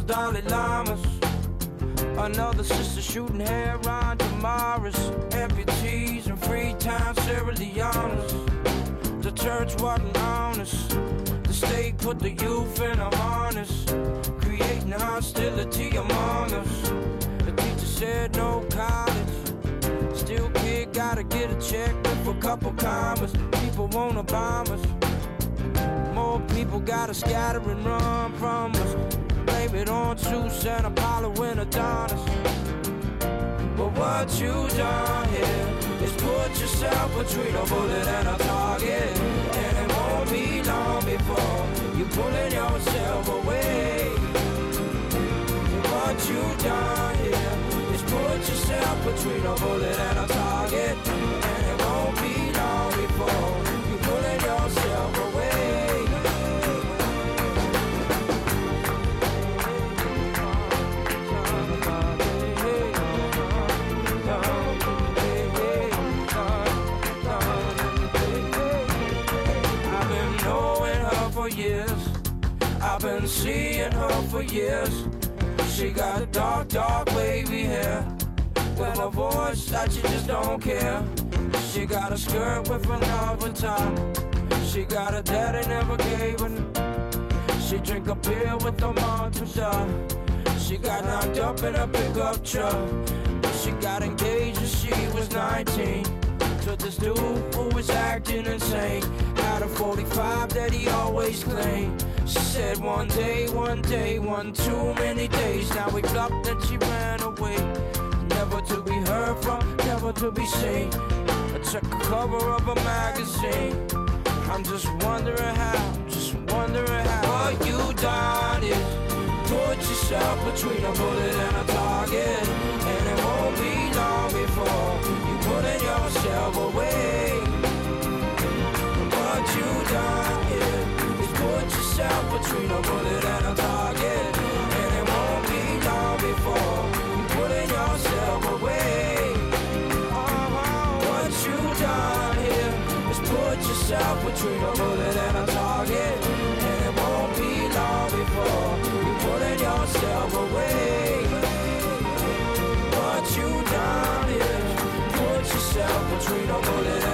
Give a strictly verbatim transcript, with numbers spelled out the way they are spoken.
Dalai Lamas. Another sister shooting heroin Tamaras. Amputees and Freetown Sierra Leone's. The church wasn't honest. The state put the youth in a harness, creating hostility among us. The teacher said no college. Still kid gotta get a check with a couple commas. People wanna bomb us. More people gotta scatter and run from us. Blame it on Zeus and Apollo and Adonis. But what you done here is put yourself between a bullet and a target. And it won't be long before you pulling yourself away. What you done here is put yourself between a bullet and a target. And it won't be long before you pulling yourself away. Years, I've been seeing her for years. She got dark, dark wavy hair with a voice that you just don't care. She got a skirt with another top. She got a daddy never gave her. She drink a beer with the mantra. She got knocked up in a pickup truck. She got engaged when she was nineteen to this dude who was acting insane. Had a forty-five that he always claimed. She said one day, one day, one too many days. Now we bluffed and she ran away, never to be heard from, never to be seen. I took a cover of a magazine. I'm just wondering how, just wondering how. What you done is put yourself between a bullet and a target. And it won't be long before you putting yourself away. What you done here is put yourself between a bullet and a target. And it won't be long before you putting yourself away. Uh-huh. What you done here is put yourself between a bullet and a target. And it won't be long before you putting yourself away. What you done is put yourself between a bullet